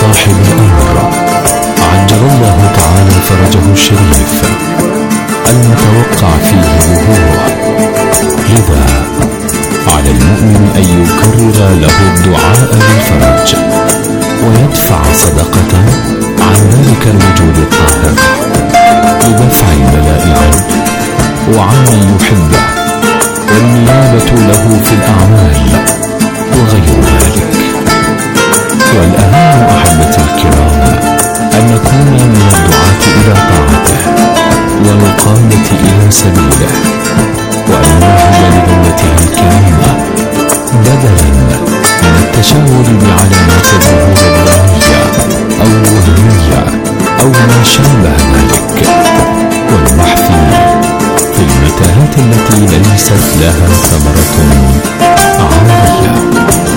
صاحب الأمر عجل الله تعالى فرجه الشريف المتوقع فيه ظهوره. لذا على المؤمن أن يكرر له الدعاء بالفرج ويدفع صدقة عن ذلك الوجود الطاهر لدفع البلاء عنه وعمن يحبه والنيابة له في الأعمال وغير ذلك. والأهم أحبتي الكرام أن نكون من الدعاة إلى طاعته والقادة إلى سبيله، وأن نوهب لدولته الكريمة بدلا من التشاور بعلامات الظهور الظاهرية أو وهمية أو ما شابه ذلك، والبحث في المتاهات التي ليست لها ثمرة عملية.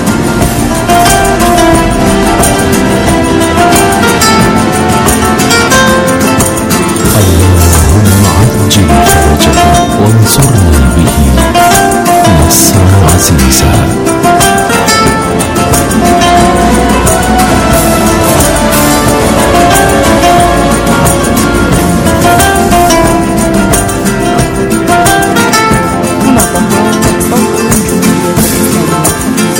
اللهم عجل فرجه وانصرنا به نصرا عزيزا. من الضمان صوت الجمهورية الإسلامية.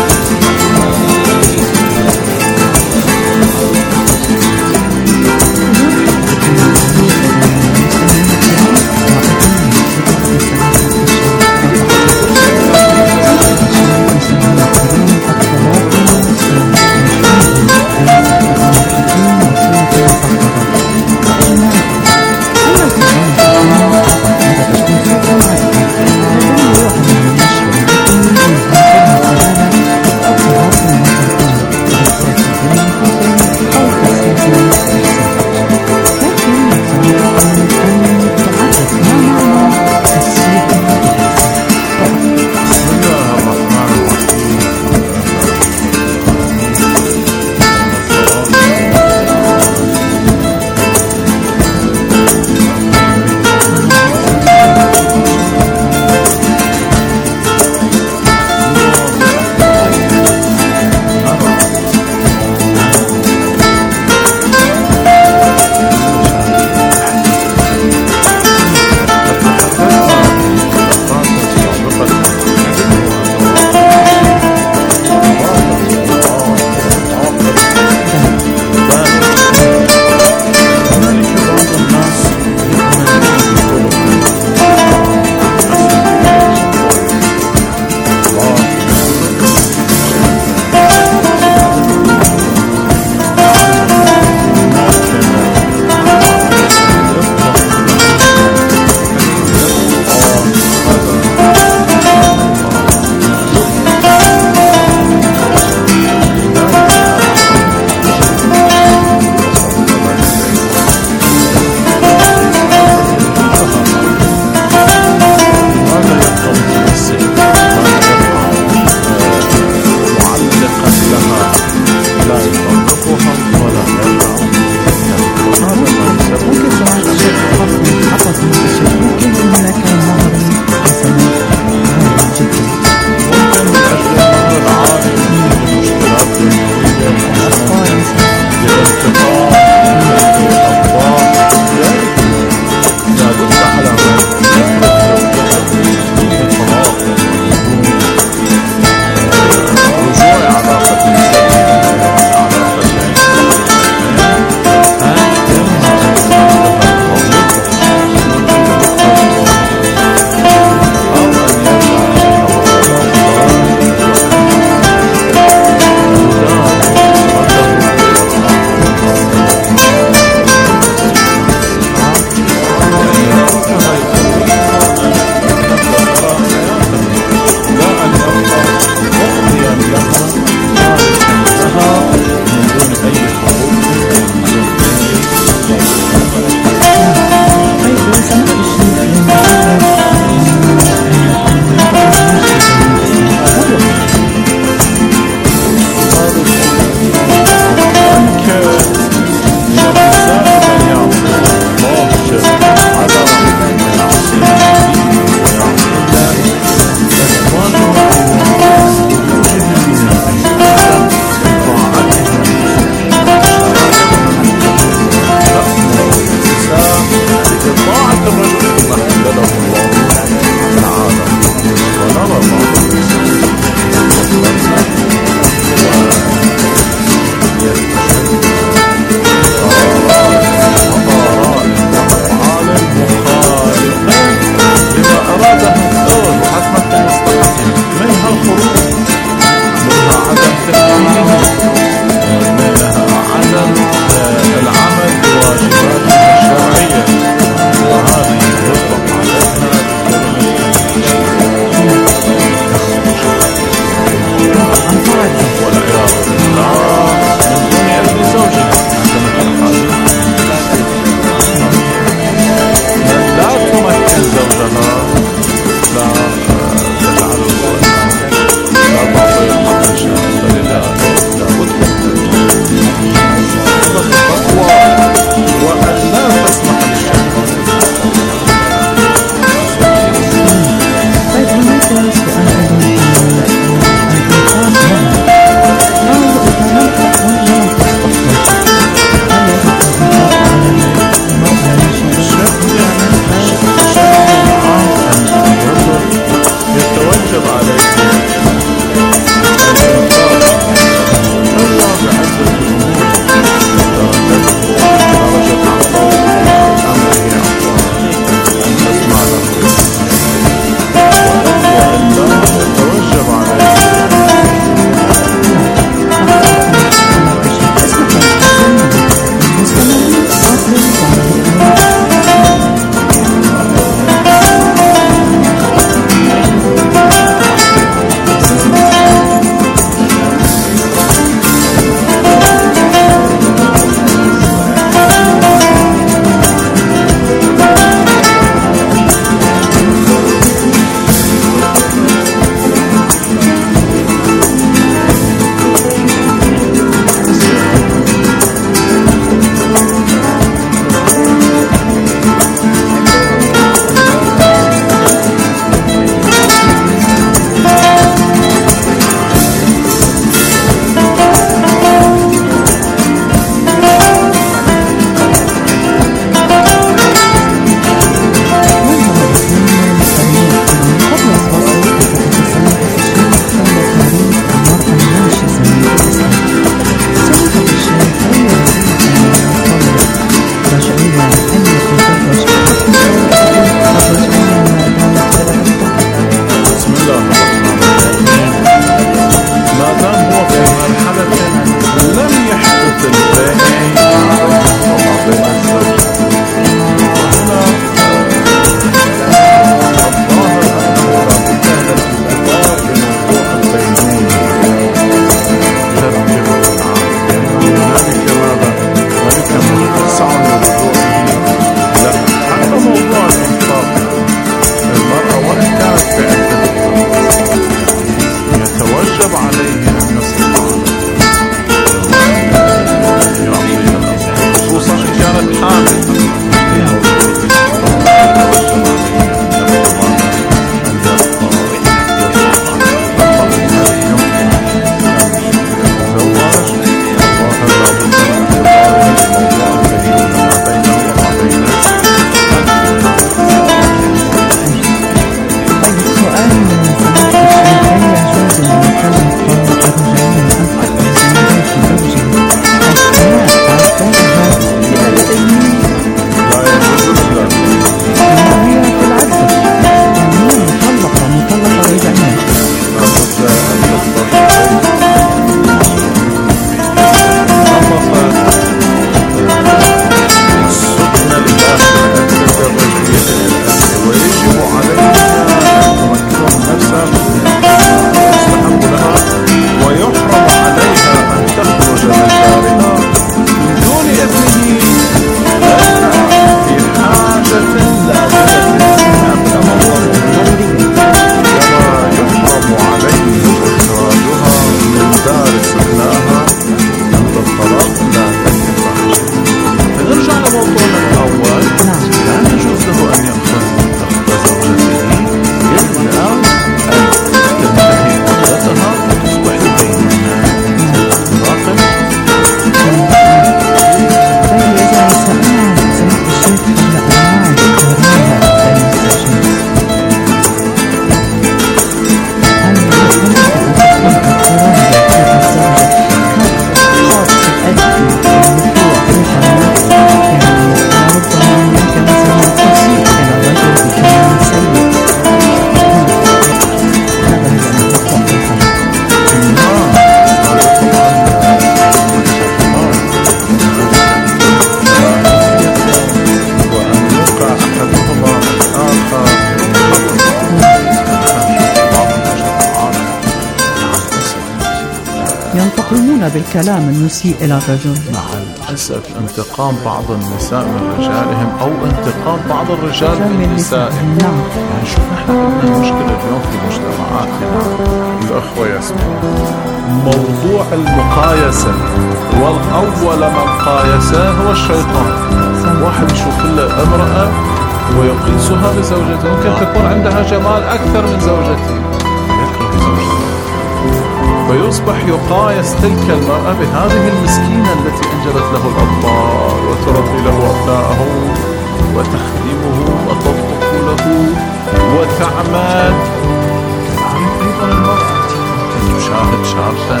بالكلام المسيء إلى الرجل. مع الأسف انتقام بعض النساء من رجالهم أو انتقام بعض الرجال من نسائهم. يعني شوف نحن عندنا مشكلة اليوم في مجتمعاتنا الأخوة يسمعون موضوع المقايسة، والأول من قايسه هو الشيطان. واحد يشوف له امرأة ويقيسها بزوجته، ممكن تكون عندها جمال أكثر من زوجته، يكره زوجته ويصبح يقايس تلك المرأة بهذه المسكينة التي أنجبت له الأطفال وتربي له أبنائه وتخدمه وتطبخ له وتعمل. كذلك أيضا المرأة تشاهد شابا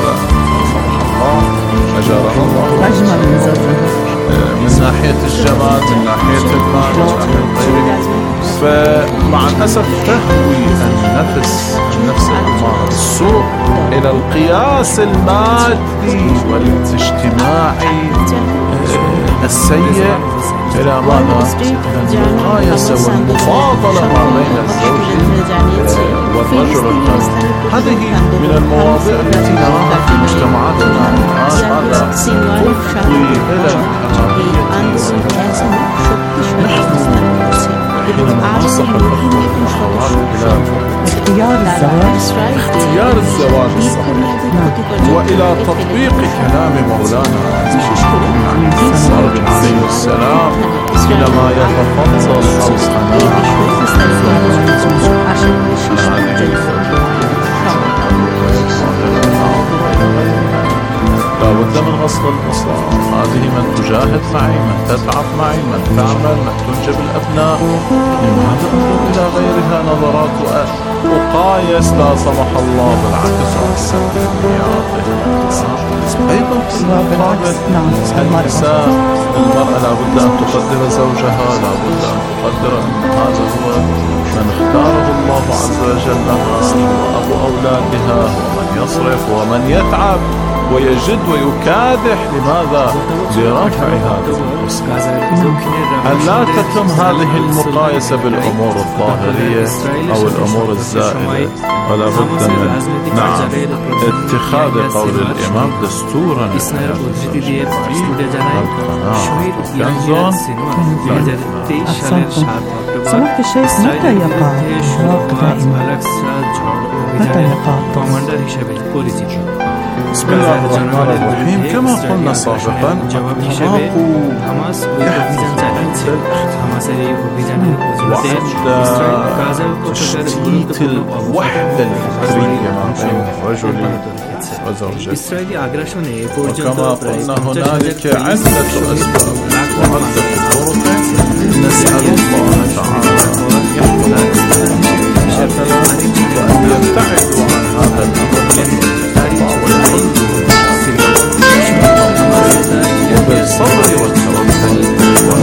أجارها الله أجمل من زوجها من ناحية الجمال، من ناحية المال، من ناحية غيره. فمع الأسف تهوي النفس الأمارة السوء إلى القياس المادي والاجتماعي السيء، إلى ماذا؟ إلى المقايسة والمفاضلة ما بين الزوج والرجل الآخر. هذه من المواضيع التي نراها في مجتمعاتنا الآن. هذا تفضي إلى الكراهية. نحن حينما ننصح الأخوة والأخوات إلى اختيار الزواج الصحيح وإلى تطبيق كلام مولانا عليه السلام حينما يتفضل أو لا بد من غسل البصر. هذه من تجاهد معي، من تتعب معي، من تعمل، من تنجب الأبناء. لماذا أنظر إلى غيرها نظرات أقايس لا سمح الله بالعكس عن سلبياته؟ أيضا في المقابل النساء، المرأة لا بد أن تقدر زوجها، لا بد أن تقدر أن هذا هو من اختاره الله عز وجل لها، وأبو أولادها، ومن يصرف ومن يتعب ويجد ويكادح. لماذا؟ لرفع هذه المسألة. أن لا تتم هذه المقايسة بالأمور الظاهرية أو الأمور الزائلة، ولا بد من اتخاذ قول الإمام دستورا للحياة الزوجية. سمعت الشيخ متى يقع الطلاق دائما؟ متى يقع بسم الله الرحمن الرحيم. كما قلنا سابقا، الطلاق وعند تشتيت الوحدة الفكرية ما بين الرجل وزوجته. وكما قلنا هنالك عدة أسباب وعدة طرق. نسأل الله تعالى وأن يبتعدوا عن هذا الأمر وبالصبر والتوكل.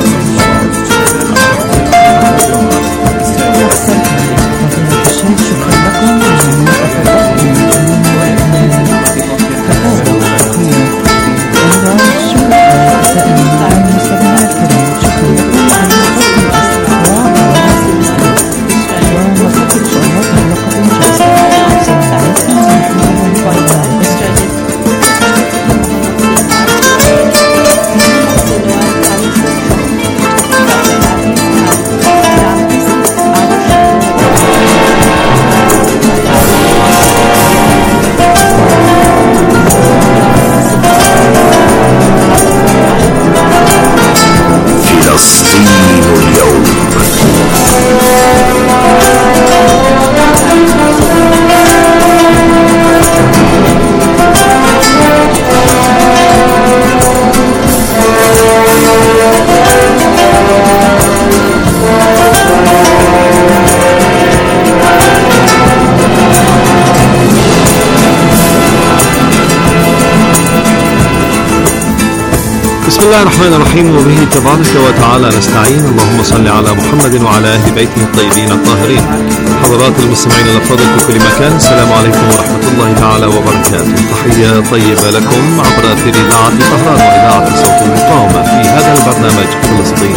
بسم الله الرحمن الرحيم، وبه تبارك وتعالى نستعين. اللهم صل على محمد وعلى أهل بيته الطيبين الطاهرين. حضرات المستمعين الأفاضل في كل مكان، السلام عليكم ورحمة الله تعالى وبركاته. تحية طيبة لكم عبر أثير إذاعة طهران وإذاعة صوت المقاومة في هذا البرنامج فلسطين.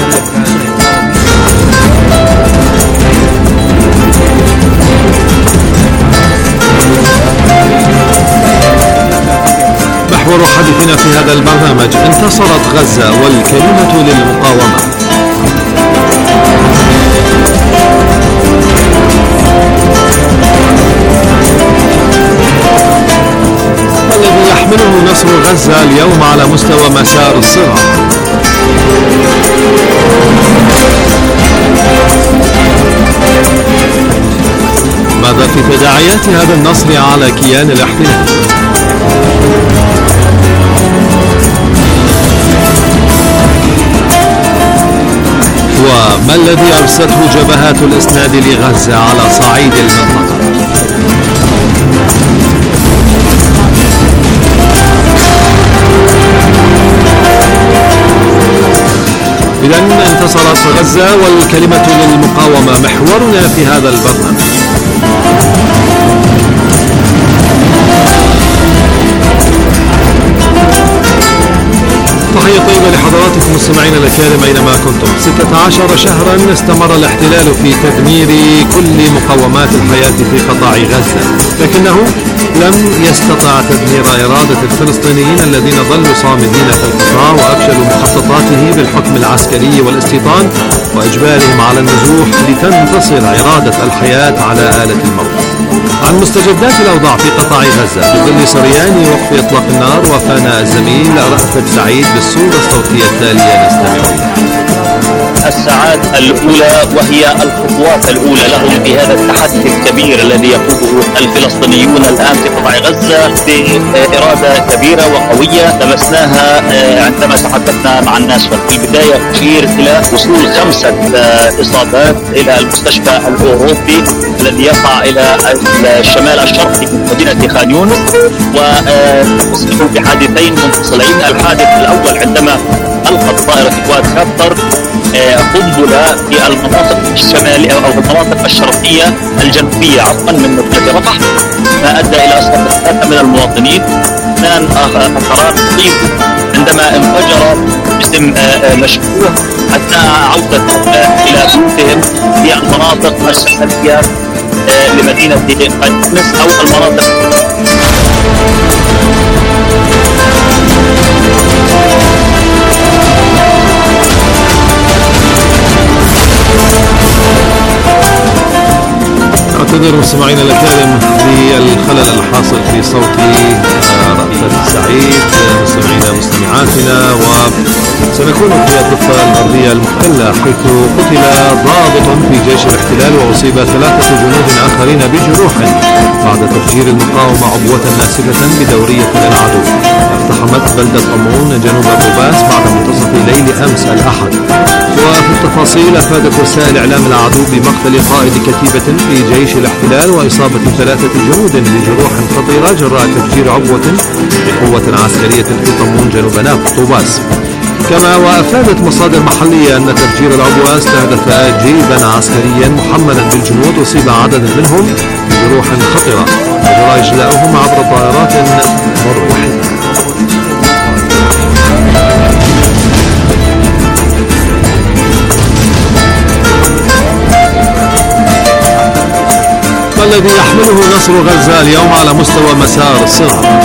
محور حديثنا في هذا البرنامج: انتصرت غزة والكلمة للمقاومة. ما الذي يحمله نصر غزة اليوم على مستوى مسار الصراع؟ ماذا في تداعيات هذا النصر على كيان الاحتلال؟ وما الذي أرسته جبهات الإسناد لغزة على صعيد المنطقة؟ إذن انتصرت غزة والكلمة للمقاومة محورنا في هذا البرنامج. تحية طيبة لحضراتكم مستمعينا الكرام أينما كنتم. 16 شهرا استمر الاحتلال في تدمير كل مقومات الحياة في قطاع غزة، لكنه لم يستطع تدمير إرادة الفلسطينيين الذين ظلوا صامدين في القطاع وأفشلوا مخططاته بالحكم العسكري والاستيطان وإجبارهم على النزوح لتنتصر إرادة الحياة على آلة الموت. عن مستجدات الأوضاع في قطاع غزة في ظل سريان وقف إطلاق النار وفانا الزميل رأفت سعيد بالصورة الصوتية التالية نستمع إليها. الساعات الأولى وهي الخطوات الأولى لهم في هذا التحدي الكبير الذي يخوضه الفلسطينيون الآن في قطاع غزة بإرادة كبيرة وقوية لمسناها عندما تحدثنا مع الناس في البداية، تشير إلى وصول 5 إصابات إلى المستشفى الأوروبي الذي يقع إلى الشمال الشرقي من مدينة خان يونس، وأصيبوا بحادثين منفصلين. الحادث الأول عندما ألقت طائرة كواد كابتر قنبلة في المناطق الشمالية أو المناطق الشرقية الجنوبية عفوا من مدينة رفح، ما أدى إلى إصابة 3 من المواطنين. 2 آخران أصيبوا عندما انفجر جسم مشبوه أثناء عودة إلى بيوتهم في المناطق الشمالية لمدينة خان يونس أو المناطق أعتذر مستمعينا الكرام بالخلل الحاصل في صوت رأفت سعيد. مستمعينا مستمعاتنا، وسنكون في الضفة الغربية المحتلة حيث قتل ضابط في جيش الاحتلال وأصيب 3 جنود آخرين بجروح بعد تفجير المقاومة عبوة ناسفة بدورية العدو اقتحمت بلدة أمون جنوب بوباس بعد منتصف ليل أمس الأحد. وفي التفاصيل أفادت وسائل إعلام العدو بمقتل قائد كتيبة في جيش الاحتلال وإصابة 3 جنود بجروح خطيرة جراء تفجير عبوة بقوة عسكرية في طمون جنوب بوباس. كما وأفادت مصادر محلية أن تفجير العبوة استهدف جيبا عسكريا محملا بالجنود أصيب عدد منهم بجروح خطيرة وجرى إجلاؤهم عبر طائرات مروحية. ما الذي يحمله نصر غزة اليوم على مستوى مسار الصراع؟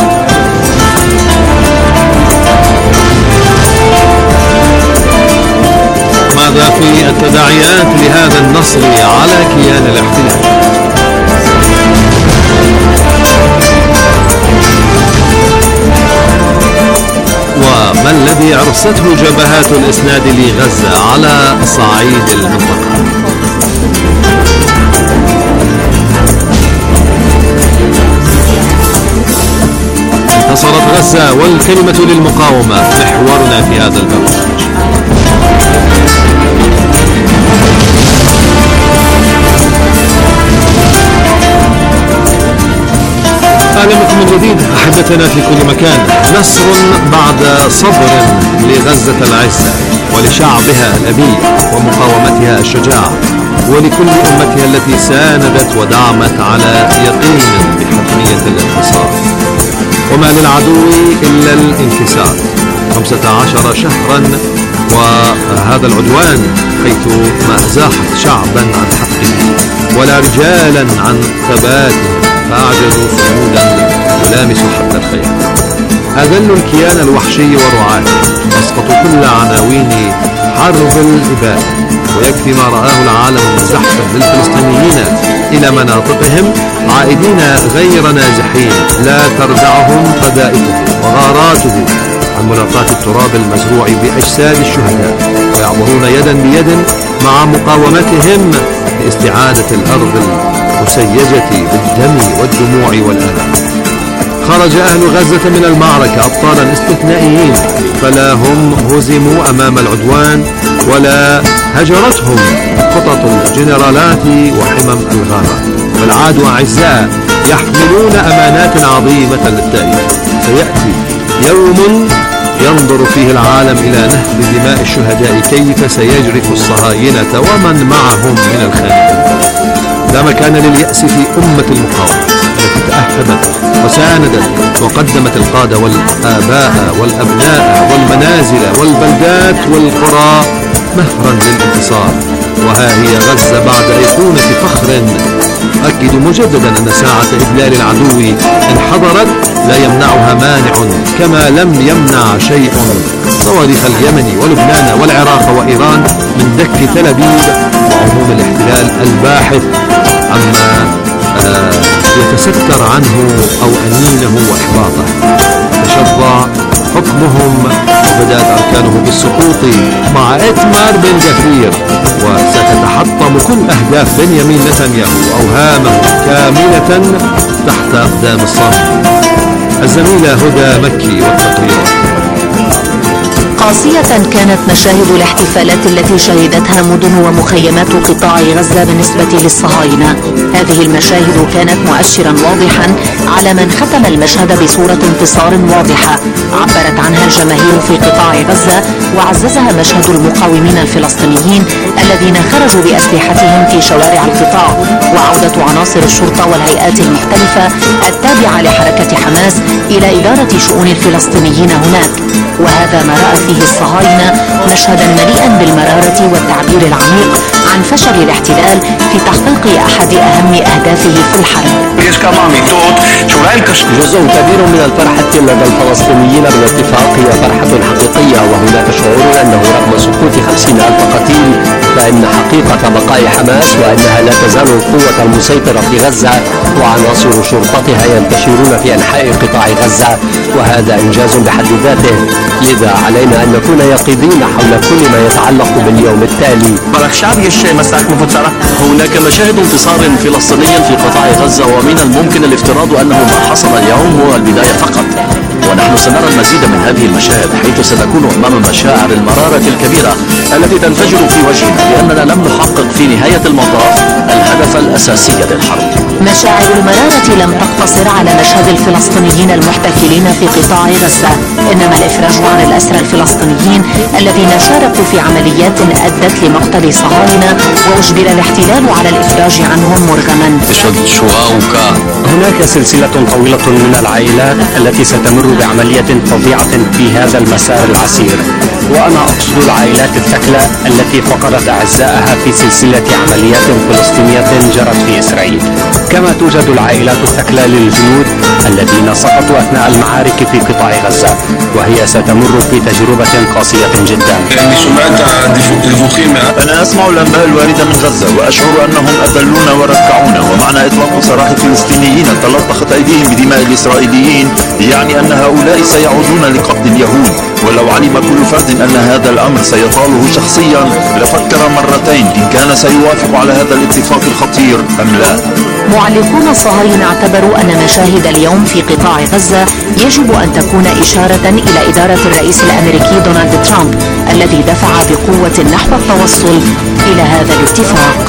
ماذا في التداعيات لهذا النصر على كيان الاحتلال؟ وما الذي أرسته جبهات الإسناد لغزة على صعيد المنطقة؟ انتصرت غزة والكلمة للمقاومة محورنا في هذا البرنامج. أهلا بكم من جديد أحبتنا في كل مكان. نصر بعد صبر لغزة العزة ولشعبها الأبي ومقاومتها الشجاعة ولكل أمتها التي ساندت ودعمت على يقين بحتمية الانتصار، وما للعدو إلا الانكسار. 15 شهرا وهذا العدوان حيث ما أزاحت شعبا عن حقه ولا رجالا عن ثباته فأعجزوا صمودا يلامس حتى الخيال. أذلوا الكيان الوحشي ورعاته، أسقطوا كل عناوين حرب الإبادة. ويكفي ما رآه العالم من زحف للفلسطينيين إلى مناطقهم عائدين غير نازحين، لا تردعهم قذائفه وغاراته عن ملاقاة التراب المزروع بأجساد الشهداء، ويعبرون يدا بيد مع مقاومتهم لاستعادة الأرض المسيجة بالدم والدموع والألم. خرج أهل غزة من المعركة أبطالا استثنائيين، فلا هم هزموا أمام العدوان ولا هجرتهم خطط الجنرالات وحمم الغارات، بل عادوا أعزاء يحملون أمانات عظيمة للتاريخ. سيأتي يوم ينظر فيه العالم إلى نهب دماء الشهداء، كيف سيجرف الصهاينة ومن معهم من الخانقين. لا مكان لليأس في أمة المقاومة التي تأهبت وساندت وقدمت القادة والآباء والأبناء والمنازل والبلدات والقرى مهرا للانتصار. وها هي غزة بعد أيقونة فخر. أكد مجددا أن ساعة إذلال العدو إن حضرت لا يمنعها مانع، كما لم يمنع شيء صواريخ اليمن ولبنان والعراق وإيران من دك تل أبيب وعموم الاحتلال الباحث عما يتستر عنه أو أنينه وإحباطه. تشظى حكمهم وبدأت أركانه بالسقوط مع إتمار بن جفير، وستتحطم كل أهداف بنيامين نتنياهو أوهامه كاملة تحت أقدام الصامتين. الزميلة هدى مكي والتقرير. قاسية كانت مشاهد الاحتفالات التي شهدتها مدن ومخيمات قطاع غزة بالنسبة للصهاينة. هذه المشاهد كانت مؤشرا واضحا على من ختم المشهد بصورة انتصار واضحة عبرت عنها الجماهير في قطاع غزة، وعززها مشهد المقاومين الفلسطينيين الذين خرجوا بأسلحتهم في شوارع القطاع، وعودة عناصر الشرطة والهيئات المختلفة التابعة لحركة حماس إلى إدارة شؤون الفلسطينيين هناك. وهذا ما رأى فيه الصهاينة مشهدا مليئا بالمرارة والتعبير العميق عن فشل الاحتلال في تحقيق أحد أهم أهدافه في الحرب. جزء كبير من الفرحة لدى الفلسطينيين بالاتفاق هي فرحة حقيقية، وهناك شعور أنه رغم سقوط 50,000 قتيل فإن حقيقة بقاء حماس وأنها لا تزال القوة المسيطرة في غزة وعناصر شرطتها ينتشرون في أنحاء قطاع غزة، وهذا إنجاز بحد ذاته. لذا علينا أن نكون يقظين حول كل ما يتعلق باليوم التالي. هناك مشاهد انتصار فلسطيني في قطاع غزة، ومن الممكن الافتراض أنه ما حصل اليوم هو البداية فقط، ونحن سنرى المزيد من هذه المشاهد حيث ستكون أمام مشاعر المرارة الكبيرة التي تنفجر في وجهنا لأننا لم نحقق في نهاية المطاف الهدف الأساسي للحرب. مشاعر المرارة لم تقتصر على مشهد الفلسطينيين المحتفلين في قطاع غزة، إنما الإفراج عن الأسرى الفلسطينيين الذين شاركوا في عمليات أدت لمقتل صهاينة وأجبر الاحتلال على الإفراج عنهم مرغما. هناك سلسلة طويلة من العائلات التي ستمر بعملية فظيعة في هذا المسار العسير، وأنا أقصد العائلات الثكلى التي فقدت أعزائها في سلسلة عمليات فلسطينية جرت في إسرائيل، كما توجد العائلات الثكلى للجنود الذين سقطوا أثناء المعارك في قطاع غزة، وهي ستمر في تجربة قاسية جدا. أنا أسمع الأنباء الواردة من غزة وأشعر أنهم أذلونا وركعونا، ومعنى إطلاق سراح الفلسطينيين تلطخت أيديهم بدماء الإسرائيليين يعني أن هؤلاء سيعودون لقبض اليهود. ولو علم كل فرد أن هذا الأمر سيطاله شخصيا لفكر مرتين إن كان سيوافق على هذا الاتفاق الخطير أم لا. معلقون الصهاينة اعتبروا أن مشاهد اليوم في قطاع غزة يجب أن تكون إشارة إلى إدارة الرئيس الأمريكي دونالد ترامب الذي دفع بقوة نحو التوصل إلى هذا الاتفاق.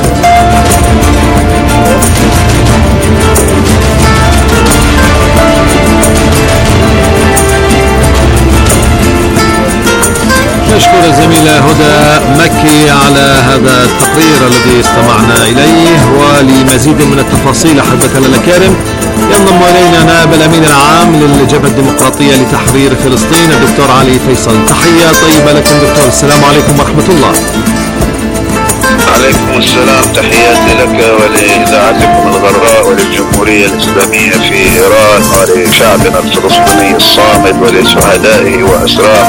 نشكر الزميلة هدى مكي على هذا التقرير الذي استمعنا إليه. ولمزيد من التفاصيل أحبتنا الأكارم ينضم إلينا نائب الأمين العام للجبهة الديمقراطية لتحرير فلسطين الدكتور علي فيصل. تحية طيبة لكم دكتور، السلام عليكم ورحمة الله. عليكم السلام، تحياتي لك ولإذاعتكم الغراء وللجمهورية الإسلامية في إيران ولشعبنا الفلسطيني الصامد ولشهدائه وأسراه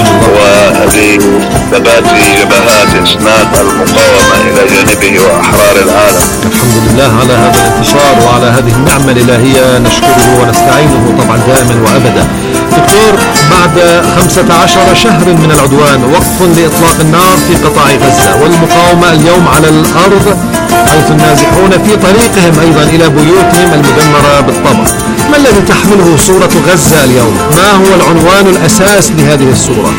ولثبات جبهات إسناد المقاومة إلى جانبه وأحرار العالم. الحمد لله على هذا الانتصار وعلى هذه النعمة الإلهية، نشكره ونستعينه طبعا دائما وأبدا. دكتور، بعد 15 شهر من العدوان، وقف لإطلاق النار في قطاع غزة والمقاومة اليوم على الأرض، حيث النازحون في طريقهم أيضا إلى بيوتهم المدمرة بالطبع. ما الذي تحمله صورة غزة اليوم؟ ما هو العنوان الأساس لهذه الصورة؟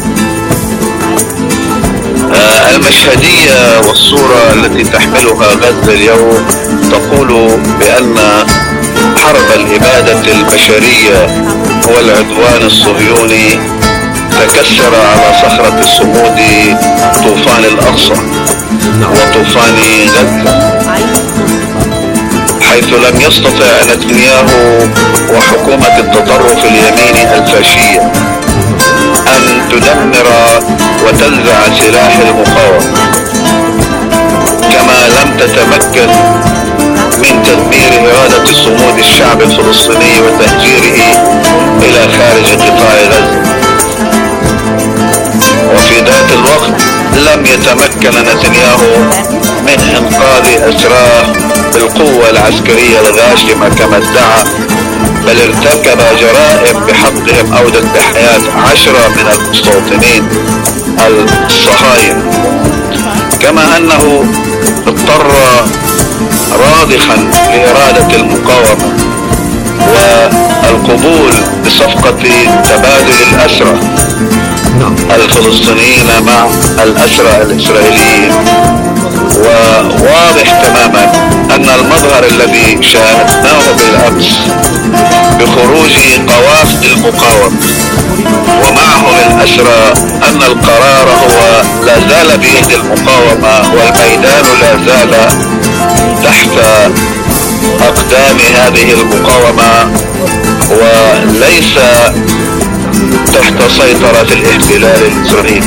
المشهدية والصورة التي تحملها غزة اليوم تقول بأن حرب الإبادة البشرية هو العدوان الصهيوني تكسر على صخرة الصمود طوفان الأقصى وطوفان غزة، حيث لم يستطع نتنياهو وحكومة التطرف اليميني الفاشية أن تدمر وتنزع سلاح المقاومة، كما لم تتمكن من تدمير إرادة صمود الشعب الفلسطيني وتهجيره إلى خارج قطاع غزة. وفي ذات الوقت لم يتمكن نتنياهو من إنقاذ أسراه بالقوة العسكرية الغاشمة كما ادعى، بل ارتكب جرائم بحقهم أودت بحياة 10 من المستوطنين الصهاينة، كما أنه اضطر راضخا لإرادة المقاومة والقبول بصفقة تبادل الأسرى الفلسطينيين مع الأسرى الإسرائيليين. وواضح تماما أن المظهر الذي شاهدناه بالأمس بخروج قوافل المقاومة ومعهم الأسرى أن القرار هو لا زال بيد المقاومة والميدان لا زال تحت أقدام هذه المقاومة وليس تحت سيطرة الاحتلال الإسرائيلي.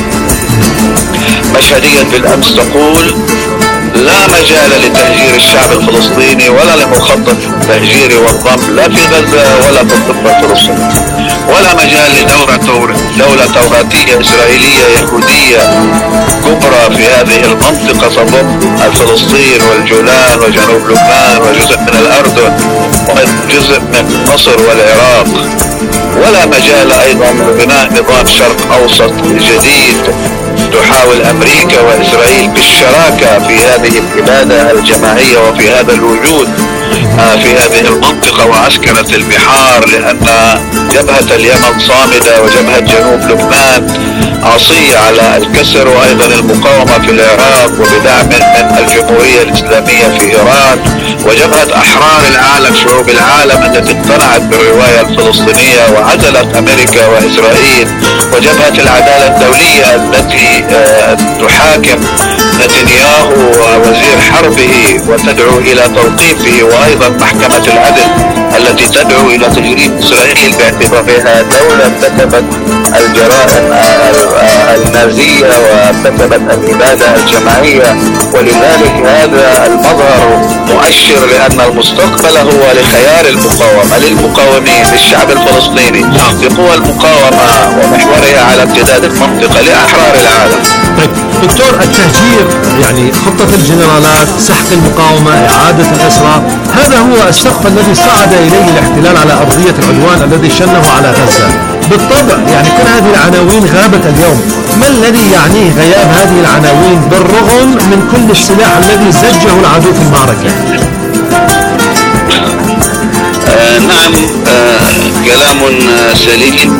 مشهدية بالأمس تقول لا مجال لتهجير الشعب الفلسطيني ولا لمخطط التهجير والضم لا في غزة ولا في الضفة الفلسطينية، ولا مجال لدولة توراتية إسرائيلية يهودية كبرى في هذه المنطقة تضم فلسطين والجولان وجنوب لبنان وجزء من الأردن وجزء من مصر والعراق، ولا مجال أيضا لبناء نظام شرق أوسط جديد تحاول أمريكا وإسرائيل بالشراكة في هذه الإبادة الجماعية وفي هذا الوجود في هذه المنطقة وعسكرة البحار، لأن جبهة اليمن صامدة وجبهة جنوب لبنان عصية على الكسر، وأيضا المقاومة في العراق وبدعم من الجمهورية الإسلامية في إيران، وجبهة أحرار العالم شعوب العالم التي اقتنعت بالرواية الفلسطينية وعزلت أمريكا وإسرائيل، وجبهة العدالة الدولية التي تحاكم نتنياهو ووزير حربه وتدعو إلى توقيفه، وأيضا محكمة العدل التي تدعو إلى تجريم إسرائيل باعتبارها دولة ارتكبت الجرائم النازية وارتكبت الإبادة الجماعية. ولذلك هذا المظهر مؤشر لأن المستقبل هو لخيار المقاومة للمقاومين للشعب الفلسطيني لقوى المقاومة ومحورها على امتداد المنطقة لأحرار العالم. طيب دكتور، التهجير يعني خطة الجنرالات، سحق المقاومة، إعادة الأسرى، هذا هو السقف الذي صعد إليه الاحتلال على أرضية العدوان الذي شنه على غزة. بالطبع يعني كل هذه العناوين غابت اليوم، ما الذي يعنيه غياب هذه العناوين بالرغم من كل السلاح الذي زجه العدو في المعركة؟ نعم، كلام سليم.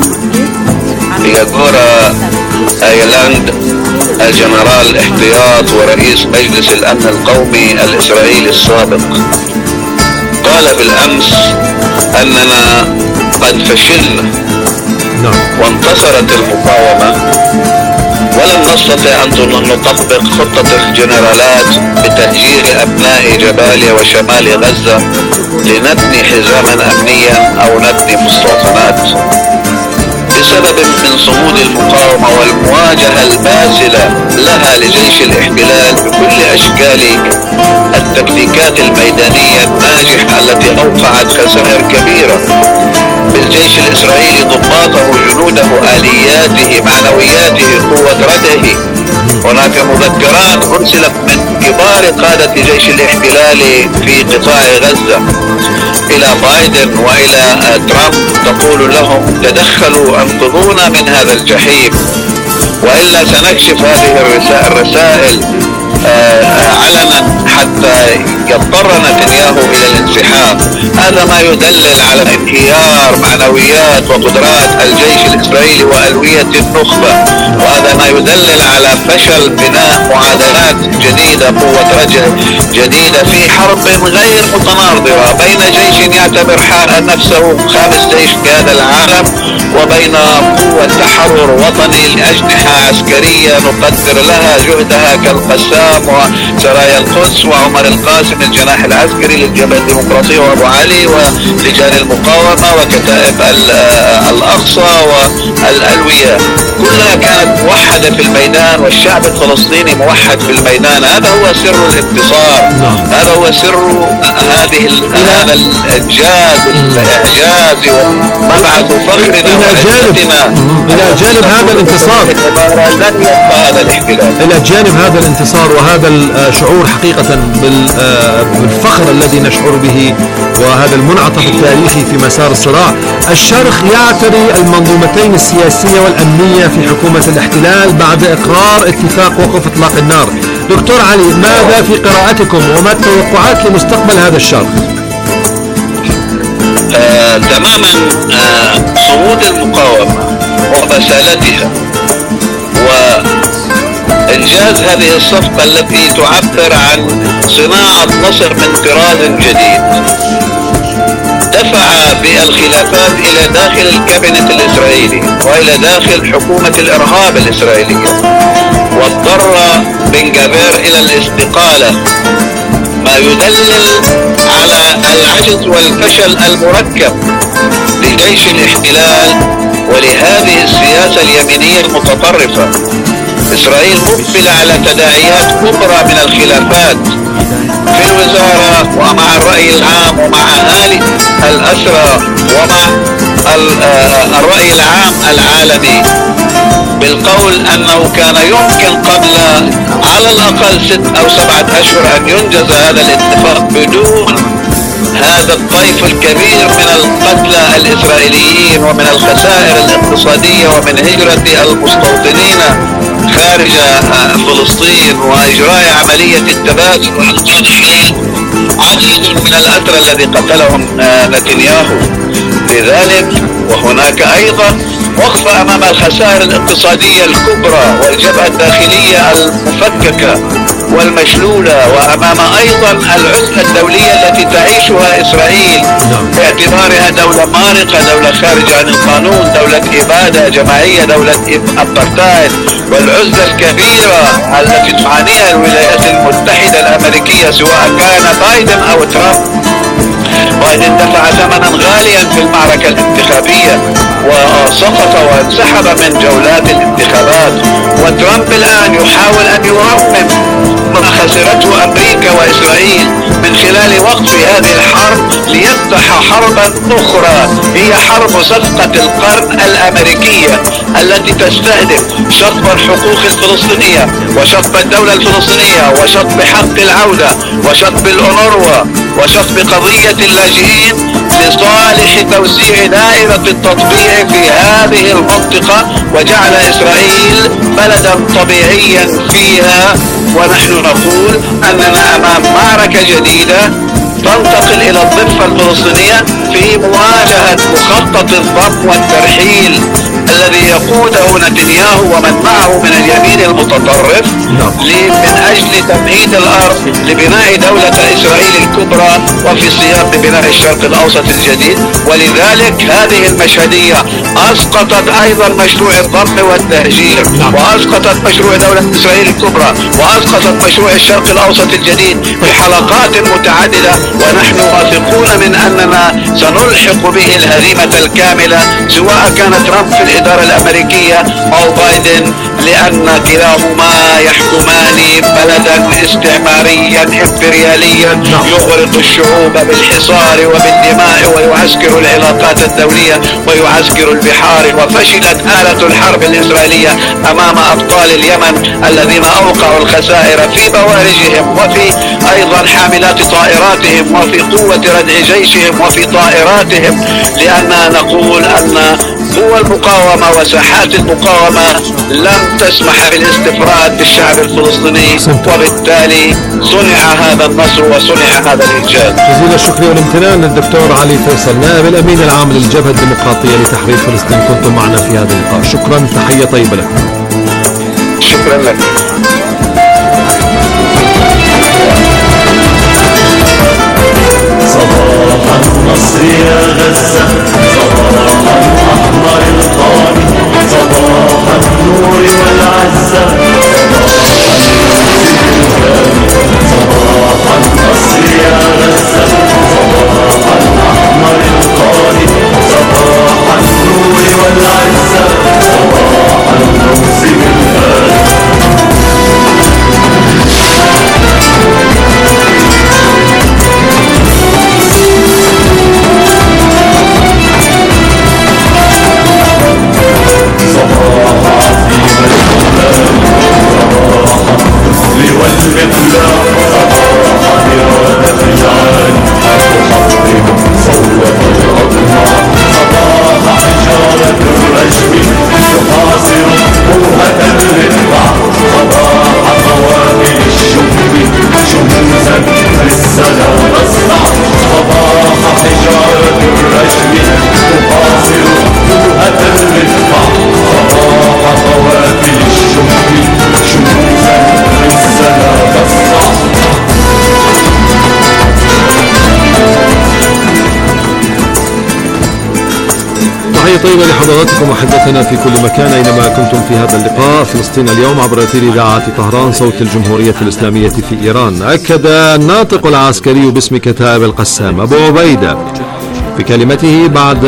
يقول ايلاند الجنرال احتياط ورئيس مجلس الامن القومي الاسرائيلي السابق قال بالامس اننا قد فشلنا وانتصرت المقاومة ولم نستطع ان نطبق خطة الجنرالات بتهجير ابناء جباليا وشمال غزة لنبني حزاما امنيا او نبني مستوطنات. بسبب من صمود المقاومة والمواجهة الباسلة لها لجيش الاحتلال بكل أشكال التكتيكات الميدانية الناجحة التي أوقعت خسائر كبيرة بالجيش الإسرائيلي، ضباطه، جنوده، آلياته، معنوياته، قوة ردعه. هناك مذكرات أرسلت من كبار قادة جيش الاحتلال في قطاع غزة إلى بايدن وإلى ترامب تقول لهم تدخلوا أنقذونا من هذا الجحيم، وإلا سنكشف هذه الرسائل علنا حتى يضطر نتنياهو إلى الانسحاب. هذا ما يدلل على انهيار معنويات وقدرات الجيش الإسرائيلي وألوية النخبة، وهذا ما يدلل على فشل بناء معادلات جديدة، قوة رجع جديدة في حرب غير متناظرة بين جيش يعتبر نفسه خامس جيش في هذا العالم وبين قوة تحرر وطني لأجنحة عسكرية نقدر لها جهدها كالقسام وسرايا القدس وعمر القاسم الجناح العسكري للجبهة الديمقراطية وأبو علي ولجان المقاومة وكتائب الأقصى والألوية، كلها كانت موحدة في الميدان والشعب الفلسطيني موحد في الميدان. هذا هو سر الانتصار، هذا هو سر هذا الإعجاز ومبعث فخرنا وعزتنا. إلى جانب هذا الانتصار، إلى جانب هذا الانتصار وهذا الشعور حقيقة بالفخر الذي نشعر به وهذا المنعطف التاريخي في مسار الصراع، الشرق يعتري المنظومتين السياسية والأمنية في حكومة الاحتلال بعد إقرار اتفاق وقف إطلاق النار. دكتور علي، ماذا في قراءتكم وما التوقعات لمستقبل هذا الشرق؟ تماما صمود المقاومة وبسالتها وإنجاز هذه الصفقة التي تعبر عن صناعة نصر من طراز جديد دفع بالخلافات إلى داخل الكابينت الإسرائيلي وإلى داخل حكومة الإرهاب الإسرائيلية، واضطر بن جابير إلى الاستقالة، ما يدلل على العجز والفشل المركب لجيش الاحتلال ولهذه السياسة اليمينية المتطرفة. إسرائيل مقبلة على تداعيات كبرى من الخلافات في الوزارة ومع الرأي العام ومع أهالي الأسرى ومع الرأي العام العالمي، بالقول أنه كان يمكن قبل على الأقل 6 أو 7 أشهر أن ينجز هذا الاتفاق بدون هذا الطيف الكبير من القتلى الإسرائيليين ومن الخسائر الاقتصادية ومن هجرة المستوطنين خارج فلسطين وإجراء عملية التبادل وإنقاذ حياة عديد من الأسرى الذي قتلهم نتنياهو. لذلك وهناك أيضا وقف أمام الخسائر الاقتصادية الكبرى والجبهة الداخلية المفككة والمشلولة، وأمام أيضا العزلة الدولية التي تعيشها إسرائيل باعتبارها دولة مارقة، دولة خارجة عن القانون، دولة إبادة جماعية، دولة أبارتايد، والعزلة الكبيرة التي تعانيها الولايات المتحدة الأمريكية سواء كان بايدن أو ترامب. بايدن دفع ثمنا غاليا في المعركة الانتخابية وسقط وانسحب من جولات الانتخابات، وترامب الآن يحاول أن يرمم ما خسرته أمريكا وإسرائيل من خلال وقف هذه الحرب ليفتح حربا أخرى هي حرب صفقة القرن الأمريكية التي تستهدف شطب الحقوق الفلسطينية وشطب الدولة الفلسطينية وشطب حق العودة وشطب الأونروا وشطب قضية اللاجئين لصالح توسيع دائرة التطبيع في هذه المنطقة وجعل إسرائيل بلدا طبيعيا فيها. ونحن نقول أننا أمام معركة جديدة تنتقل إلى الضفة الفلسطينية في مواجهة مخطط الضم والترحيل الذي يقوده نتنياهو ومن معه من اليمين المتطرف من أجل تمهيد الأرض لبناء دولة إسرائيل الكبرى وفي سياق بناء الشرق الأوسط الجديد. ولذلك هذه المشهدية أسقطت أيضا مشروع الضم والتهجير، وأسقطت مشروع دولة إسرائيل الكبرى، وأسقطت مشروع الشرق الأوسط الجديد في حلقات متعددة. ونحن واثقون من أننا سنلحق به الهزيمة الكاملة، سواء كان ترامب في الإدارة الأمريكية أو بايدن، لأن كلاهما يحكمان بلدا استعماريا إمبرياليا يغرق الشعوب بالحصار وبالدماء ويعسكر العلاقات الدولية ويعسكر البحار. وفشلت آلة الحرب الإسرائيلية أمام أبطال اليمن الذين أوقعوا الخسائر في بوارجهم وفي أيضا حاملات طائراتهم وفي قوة ردع جيشهم وفي طائراتهم، لأننا نقول أن قوى المقاومة وساحات المقاومة لم تسمح بالاستفراد بالشعب الفلسطيني، وبالتالي صنع هذا النصر وصنع هذا الإنجاز. جزيل الشكر والامتنان للدكتور علي فيصل، نائب الأمين العام للجبهة الديمقراطية لتحرير فلسطين، كنتم معنا في هذا اللقاء. شكرا، تحية طيبة لكم. شكرا لك. صباح النصر يا غزة، صباح الأحمر القاني، صباح النور والعزة، صباح النصر يا غزة، صباح الأحمر القاني، صباح النور والعزة، صباح النصر بالغالي. طيبة لحضراتكم أحبتنا في كل مكان أينما كنتم في هذا اللقاء. فلسطين اليوم عبر أثير إذاعة طهران صوت الجمهورية الإسلامية في إيران. أكد الناطق العسكري باسم كتائب القسام أبو عبيدة في كلمته بعد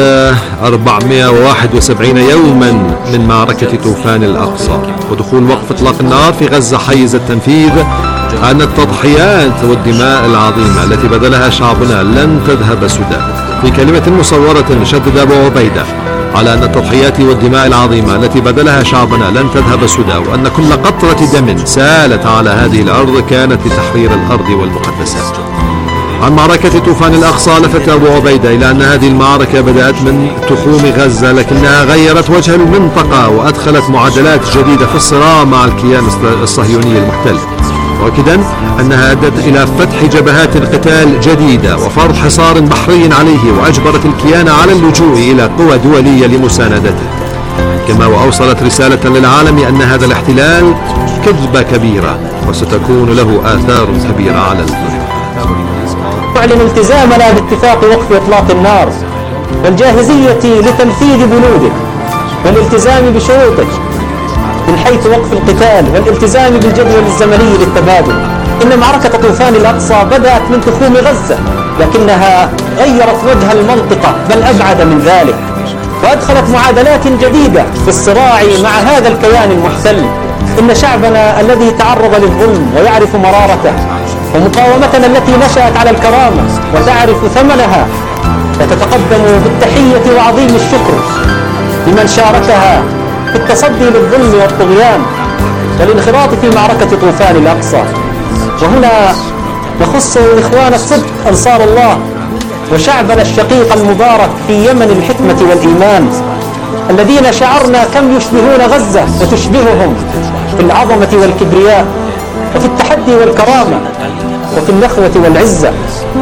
471 يوما من معركة طوفان الأقصى ودخول وقف إطلاق النار في غزة حيز التنفيذ أن التضحيات والدماء العظيمة التي بذلها شعبنا لن تذهب سدى. في كلمة مصورة شدد أبو عبيدة على أن التضحيات والدماء العظيمة التي بذلها شعبنا لن تذهب سدى، وأن كل قطرة دم سالت على هذه الأرض كانت لتحرير الأرض والمقدسات. عن معركة طوفان الأقصى لفت أبو عبيدة إلى أن هذه المعركة بدأت من تخوم غزة، لكنها غيرت وجه المنطقة وأدخلت معادلات جديدة في الصراع مع الكيان الصهيوني المحتل، مؤكدا أنها أدت إلى فتح جبهات القتال جديدة وفرض حصار بحري عليه، وأجبرت الكيان على اللجوء إلى قوى دولية لمساندته. كما وأوصلت رسالة للعالم أن هذا الاحتلال كذبة كبيرة وستكون له آثار كبيرة على المنطقة. تعلن التزامنا باتفاق وقف إطلاق النار والجاهزية لتنفيذ بنوده والالتزام بشروطه من حيث وقف القتال والالتزام بالجدول الزمني للتبادل. إن معركة طوفان الأقصى بدأت من تخوم غزة، لكنها غيرت وجه المنطقة بل أبعد من ذلك، وأدخلت معادلات جديدة في الصراع مع هذا الكيان المحتل. إن شعبنا الذي تعرض للظلم ويعرف مرارته، ومقاومتنا التي نشأت على الكرامة وتعرف ثمنها، وتتقدم بالتحية وعظيم الشكر لمن شاركها في التصدي للظلم والطغيان والانخراط في معركة طوفان الأقصى. وهنا نخص إخوان الصدق أنصار الله وشعبنا الشقيق المبارك في يمن الحكمة والإيمان، الذين شعرنا كم يشبهون غزة وتشبههم في العظمة والكبرياء وفي التحدي والكرامة وفي النخوة والعزة.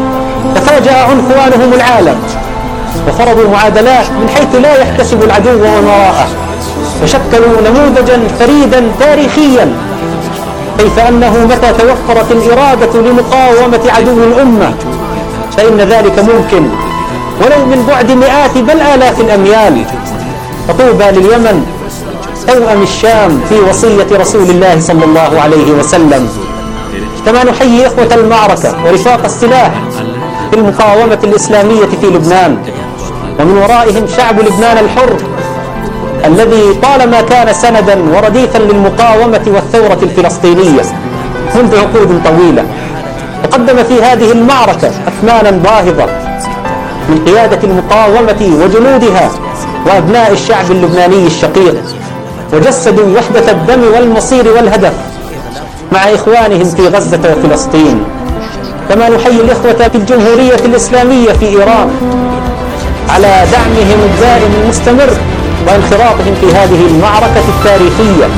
تفاجأ عنفوانهم العالم وفرضوا معادلات من حيث لا يحتسب العدو من وراءه، وشكلوا نموذجا فريدا تاريخيا، كيف أنه متى توفرت الإرادة لمقاومة عدو الأمة فإن ذلك ممكن ولو من بعد مئات بل آلاف الأميال. فطوبى لليمن توأم الشام في وصية رسول الله صلى الله عليه وسلم. كما نحيي إخوة المعركة ورفاق السلاح في المقاومة الإسلامية في لبنان، ومن ورائهم شعب لبنان الحر الذي طالما كان سندا ورديفا للمقاومة والثورة الفلسطينية منذ عقود طويلة، وقدم في هذه المعركة أثمانا باهظة من قيادة المقاومة وجنودها وأبناء الشعب اللبناني الشقيق، وجسدوا وحدة الدم والمصير والهدف مع إخوانهم في غزة وفلسطين. كما نحيي الإخوة في الجمهورية الإسلامية في إيران على دعمهم الدائم المستمر وانخراطهم في هذه المعركة التاريخية.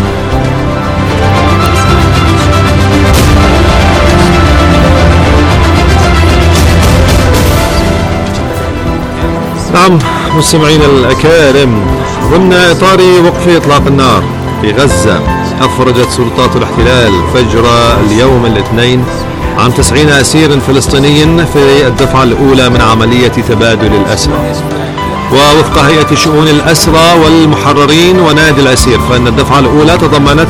نعم مستمعين الأكارم، ضمن إطار وقف إطلاق النار في غزة أفرجت سلطات الاحتلال فجر اليوم الاثنين عن 90 أسير فلسطيني في الدفعة الأولى من عملية تبادل الأسرى. ووفق هيئة شؤون الأسرى والمحررين ونادي الأسير فإن الدفعة الأولى تضمنت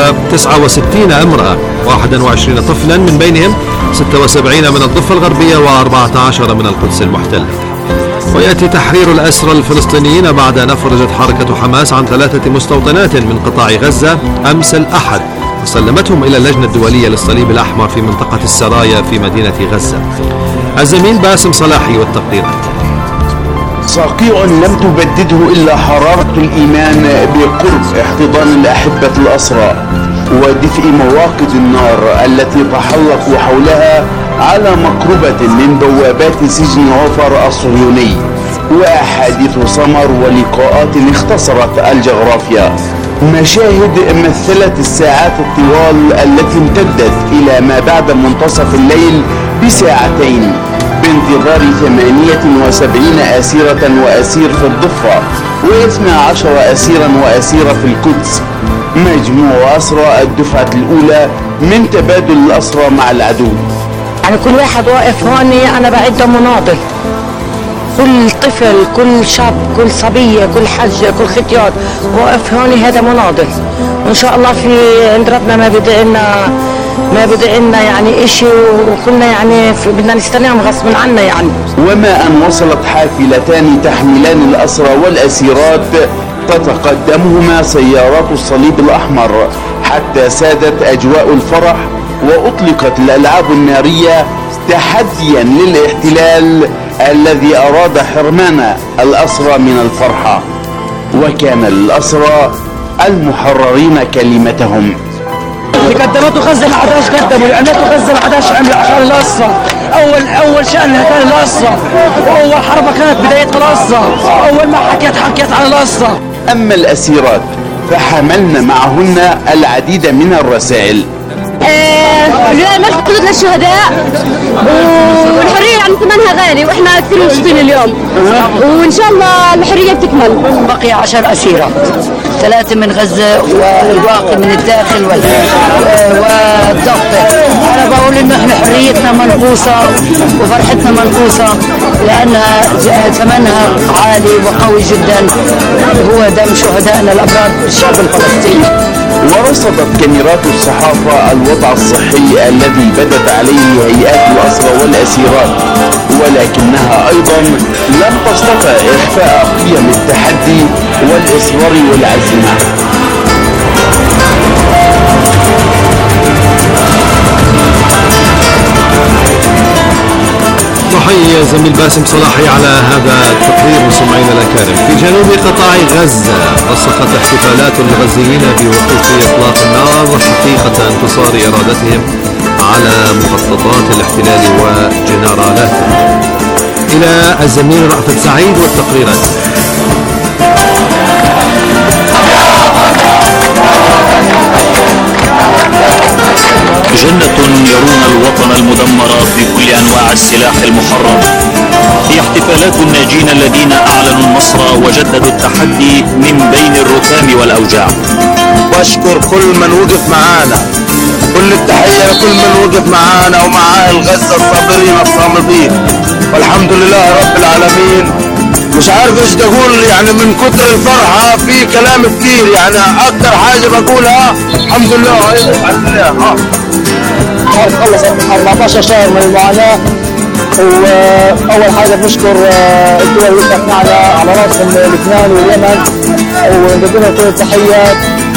69 امرأة 21 طفلا، من بينهم 76 من الضفة الغربية و14 من القدس المحتلة. ويأتي تحرير الأسرى الفلسطينيين بعد أن أفرجت حركة حماس عن 3 مستوطنات من قطاع غزة أمس الأحد وسلمتهم إلى اللجنة الدولية للصليب الأحمر في منطقة السرايا في مدينة غزة. الزميل باسم صلاحي والتقديرات. صقيع لم تبدده إلا حرارة الإيمان بقرب احتضان الأحبة الأسرى ودفء مواقد النار التي تحلقوا حولها على مقربة من بوابات سجن عفر الصهيوني، وأحاديث سمر ولقاءات اختصرت الجغرافيا. مشاهد مثلت الساعات الطوال التي امتدت إلى ما بعد منتصف الليل بساعتين بانتظار 78 أسيرة وأسير في الضفة و12 أسيرا وأسيرة في القدس، مجموع أسرى الدفعة الأولى من تبادل الأسرى مع العدو. يعني كل واحد واقف هوني أنا بعده مناضل، كل طفل كل شاب كل صبية كل حج كل ختيان واقف هوني هذا مناضل، وإن شاء الله في عند ربنا ما بدأ لنا يعني إشي، وكنا يعني بدنا نستلم غصب عنا يعني. وما أن وصلت حافلتان تحملان الأسرى والأسيرات تتقدمهما سيارات الصليب الأحمر حتى سادت أجواء الفرح، وأطلقت الألعاب النارية تحديا للاحتلال الذي أراد حرمان الأسرى من الفرحة. وكان للأسرى المحررين كلمتهم. اللي قدمته غزة ال11 قدموا، اللي عملته غزة ال11 عملوا عشان الأسرى. أول شأنها كان الأسرى، وأول حربة كانت بداية الأسرى، أول ما حكيت عن الأسرى. أما الأسيرات فحملن معهن العديد من الرسائل. ملك للشهداء، والحرية يعني ثمنها غالي واحنا كثير مبسوطين اليوم، وان شاء الله الحرية بتكمل. بقي 10 أسيرة، 3 من غزة والباقي من الداخل والضفة. أنا بقول إنه إحنا حريتنا منقوصة وفرحتنا منقوصة لأنها ثمنها عالي وقوي جدا، هو دم شهدائنا الأبرار الشعب الفلسطيني. ورصدت كاميرات الصحافة الوضع الصحي الذي بدت عليه هيئات الأسرى والأسيرات، ولكنها أيضا لم تستطع إخفاء قيم التحدي والإصرار والعزيمة. نحيي زميل باسم صلاحي على هذا التقرير. مستمعينا الأكارم، في جنوب قطاع غزة رسخت احتفالات الغزيين بوقوف إطلاق النار حقيقة انتصار إرادتهم على مخططات الاحتلال وجنرالاته. إلى الزميل رأفت سعيد والتقريرات. جنة يرون الوطن المدمر بكل أنواع السلاح المحرم، هي احتفالات الناجين الذين أعلنوا النصر وجددوا التحدي من بين الركام والأوجاع. واشكر كل من وقف معانا، كل التحية لكل من وقف معانا ومع أهل غزة الصابرين الصامدين، والحمد لله رب العالمين. مش عارف ايش تقول يعني من كتر الفرحة، في كلام كتير يعني اكتر حاجة بقولها الحمد لله. خلص 14 شهر من المعاناة، وأول حاجة بنشكر الدول اللي وقفت معنا على رأسهم لبنان واليمن، ونقدم لهم كل التحيات.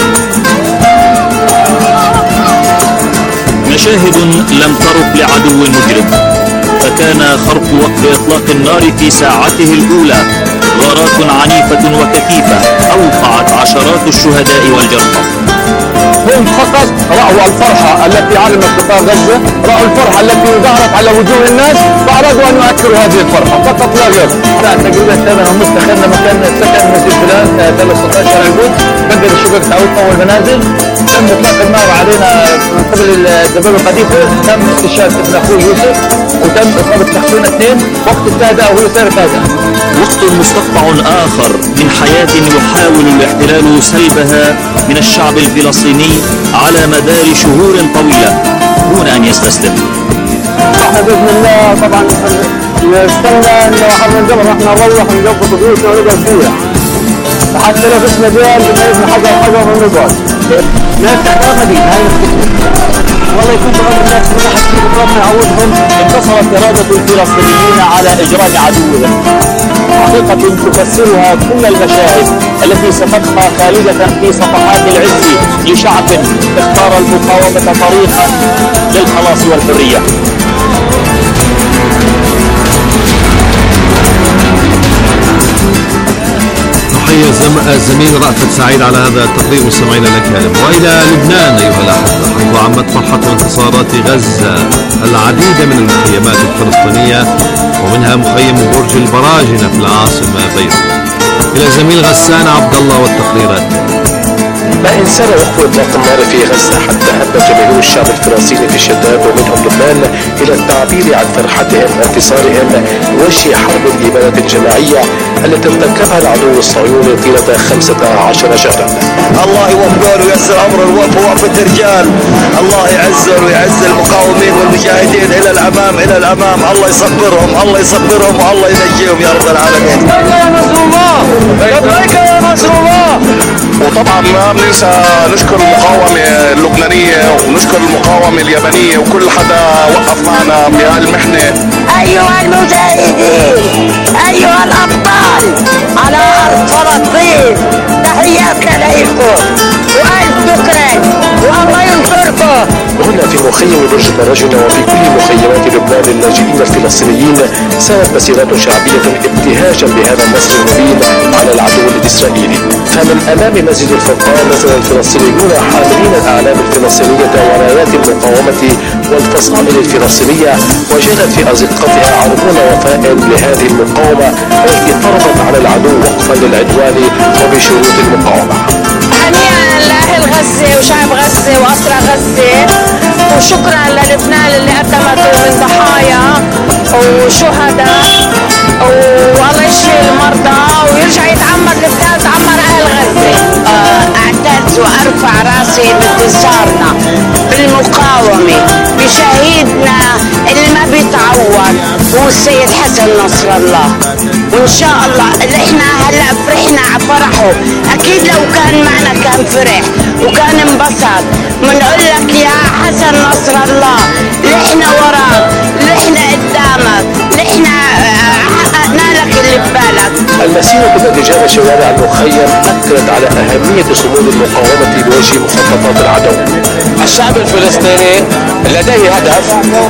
مشاهد لم ترق لعدو مجرم، فكان خرق وقف إطلاق النار في ساعته الأولى غارات عنيفة وكثيفة أوقعت عشرات الشهداء والجرحى. هم فقط رأوا الفرحة التي علمت قطاع غزة، رأوا الفرحة التي ظهرت على وجوه الناس، فأرادوا أن يؤثروا هذه الفرحة فقط لا غير. تقريبا ثمن ونص دخلنا مكان سكن مسجد فلان 16 شارع القدس، بدل الشقق تعويضنا والمنازل، تم إطلاق النار علينا من قبل الدبابة القذيفة، تم استشهاد ابن أخوي يوسف، وتم إصابة شخصين 2 وقت التهدئة وهي سير تهدئة. وقت مستقطع آخر من حياة يحاول الاحتلال سلبها من الشعب الفلسطيني على مدار شهور طويلة دون أن يستسلم. احنا بإذن الله طبعا نستنى انه احنا نجرب، احنا نروح نجرب بيوتنا ونقعد فيها، حتى لو فيش مجال بنبني حاجة ونقعد. لا تحتاج دي هاي والله يكون بعض الناس من حكيم ربنا يعوضهم. انتصرت إرادة الفلسطينيين على إجرام عدوهم، حقيقة تفسرها كل المشاهد التي ستبقى خالدة في صفحات العز لشعب اختار المقاومة طريقا للخلاص والحرية. تحية الزميل رأفت سعيد على هذا التقرير. مستمعينا الكرام، وإلى لبنان أيها الأحبة، حيث عمت فرحة انتصارات غزة العديد من المخيمات الفلسطينية، ومنها مخيم برج البراجنة في العاصمة بيروت. إلى زميل غسان عبد الله والتقريرات. ما إن سنة وقف إطلاق النار في غزة حتى هب جماهير الشعب الفلسطيني في الشتات ومنهم لبنان إلى التعبير عن فرحتهم وانتصارهم وجه حرب الإبادة الجماعية التي ارتكبها العدو الصهيوني طيلة 15 شهرا. الله يوفقهم وييسر أمر الوقف ووقفة الرجال، الله يعزهم ويعز المقاومين والمجاهدين إلى الأمام إلى الأمام. الله يصبرهم الله يصبرهم والله ينجيهم يا رب العالمين. يا نصر الله لبيك يا نصر الله. وطبعا ما بننسى نشكر المقاومة اللبنانية ونشكر المقاومة اليمنية وكل حدا وقف معنا بهالمحنة. أيها المجاهدين أيها الأبطال على أرض فلسطين، تحياتنا لكم وألف شكر والله ينصركم. هنا في مخيم برج البراجنة وفي كل مخيمات لبنان اللاجئين الفلسطينيين سارت مسيرات شعبية ابتهاجا بهذا النصر المبين على العدو الإسرائيلي. فمن أمام مسجد الفرقان نزل الفلسطينيون حاملين الأعلام الفلسطينية ورايات المقاومة والفصائل الفلسطينية، وجدت في أزقتها عربون وفاء لهذه المقاومة التي فرضت على العدو وقفا للعدوان وبشروط المقاومة. هنيئا لأهل غزة وشعب غزة وأسرى غزة، وشكرا للبنان اللي قدمته من ضحايا وشهداء، والله يشفي المرضى ويرجع يتعمر لبنان وتعمر أهل غزة. أعتز وأرفع راسي بانتصارنا بالمقاومة بشهيدنا اللي ما بيتعوض هو السيد حسن نصر الله، وإن شاء الله اللي احنا هلا فرحنا على فرحه، أكيد لو كان معنا كان فرح وكان انبسط. بنقول لك يا حسن نصر الله نحن وراك، نحن قدامك، نحن حققنا لك اللي ببالك. المسيرة التي جاب شوارع المخيم أكدت على أهمية صمود المقاومة بوجه مخططات العدو. الشعب الفلسطيني لديه هدف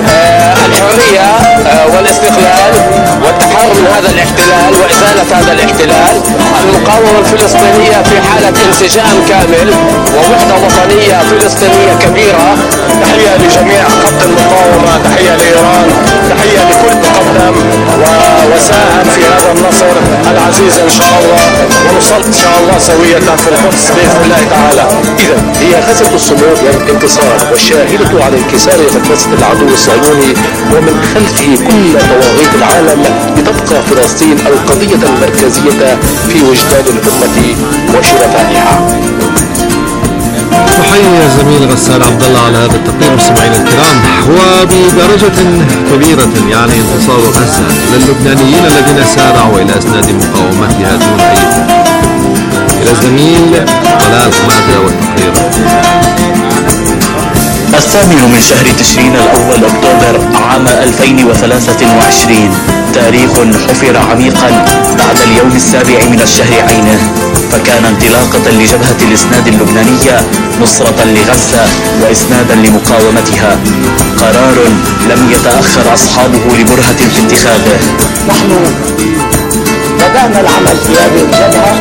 الحرية والاستقلال والتحرر من هذا الاحتلال وإزالة هذا الاحتلال. المقاومة الفلسطينية في حالة انسجام كامل ووحدة وطنية فلسطينية كبيرة. تحية لجميع خط المقاومة، تحية لإيران، تحية لكل مقدم وساهم في هذا النصر العزيز إن شاء الله، ونصل إن شاء الله سوية في القدس بإذن الله تعالى. إذا هي هي غزة الصمود والانتصار والشاهدة على انكسار غطرسة العدو الصهيوني ومن خلفه كل طواغيت العالم لتبقى فلسطين القضية المركزية في وجدان الأمة وشرفائها. تحيي يا زميل غسان عبد الله على هذا التقرير مستمعينا الكرام. وبدرجة كبيرة يعني انتصار غزة للبنانيين الذين سارعوا إلى إسناد مقاومتها دون أي تردد. إلى الزميل طلال حمادة والتقرير. الثامن من شهر تشرين الأول أكتوبر عام 2023 تاريخ حفر عميقا بعد اليوم السابع من الشهر عينه، فكان انطلاقة لجبهة الإسناد اللبنانية نصرة لغزة وإسنادا لمقاومتها، قرار لم يتأخر أصحابه لبرهة في اتخاذه. نحن بدأنا العمل في هذه الجبهة،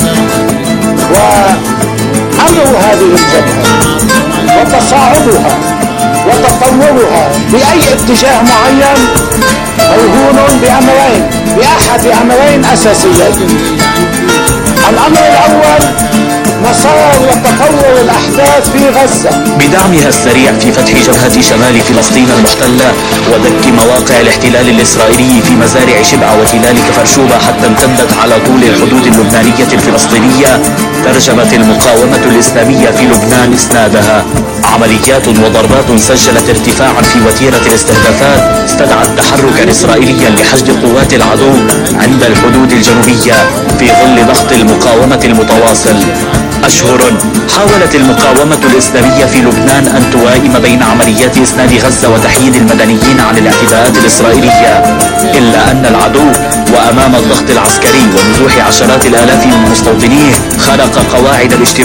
وأمر هذه الجبهة وتصاعدها وتطورها بأي اتجاه معين موهون بأمرين، بأحد أمرين أساسيين. الأمر الأول مسار وتطور الأحداث في غزة بدعمها السريع في فتح جبهة شمال فلسطين المحتلة ودك مواقع الاحتلال الإسرائيلي في مزارع شبع وتلال كفرشوبة حتى امتدت على طول الحدود اللبنانية الفلسطينية. ترجمت المقاومة الإسلامية في لبنان إسنادها. عمليات وضربات سجلت ارتفاعا في وتيرة الاستهدافات استدعت تحركا إسرائيليا لحشد قوات العدو عند الحدود الجنوبية في ظل ضغط المقاومة المتواصل. أشهر حاولت المقاومة الإسلامية في لبنان أن توائم بين عمليات إسناد غزة وتحييد المدنيين عن الاعتداءات الإسرائيلية، إلا أن العدو وأمام الضغط العسكري ونزوح عشرات الآلاف من مستوطنيه خرق قواعد